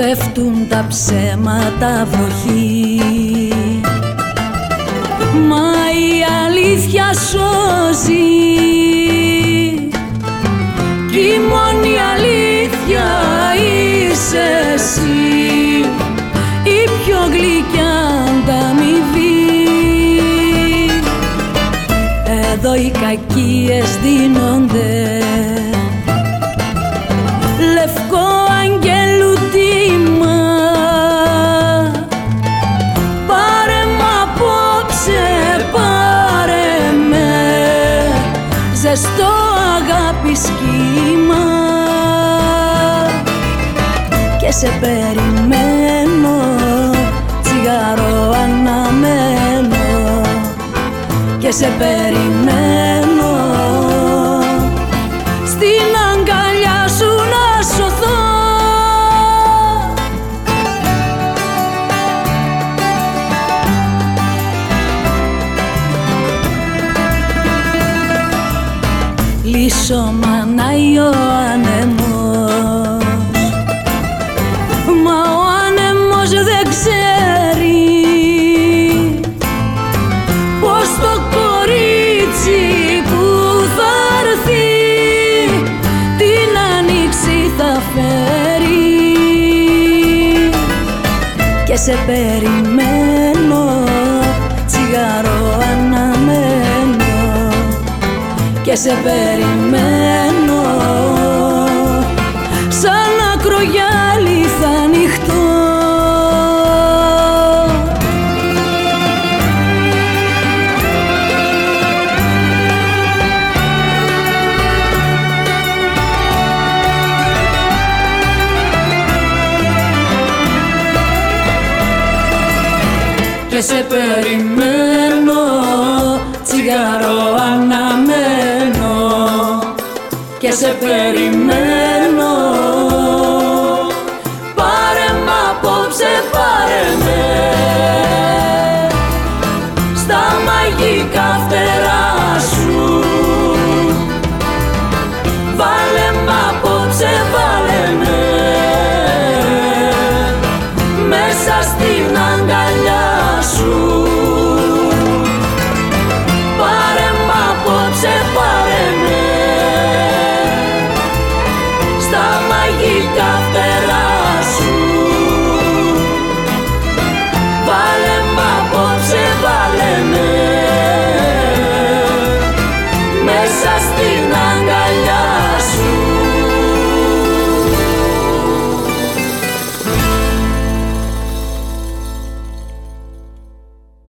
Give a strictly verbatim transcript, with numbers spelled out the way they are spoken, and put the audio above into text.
πέφτουν τα ψέματα βροχή, μα η αλήθεια σώζει κι η μόνη αλήθεια είσαι εσύ, η πιο γλυκιά ανταμοιβή. Εδώ οι κακίες δίνονται λευκό αγγέλου τίμα, πάρε μ' απόψε, πάρε με, ζεστό αγάπη σχήμα, και σε περιμένω, τσιγάρο αναμένω, και σε περιμένω στην αγκαλιά σου να σωθώ. Λύσω μανάει ο άνεμος, μα ο άνεμος δεν ξέρει πως το κορίτσι που θα έρθει την άνοιξη θα φέρει. Και σε περιμένω, τσιγάρο αναμένω, και σε περιμένω σαν ακρογιάλι θα ανοιχτώ. Και σε περιμένω, τσιγάρο αναμένω, και σε περιμένω, πάρε μ' απόψε, πάρε με στα μαγικά φτερά σου, βάλε μ' απόψε, βάλε με μέσα στη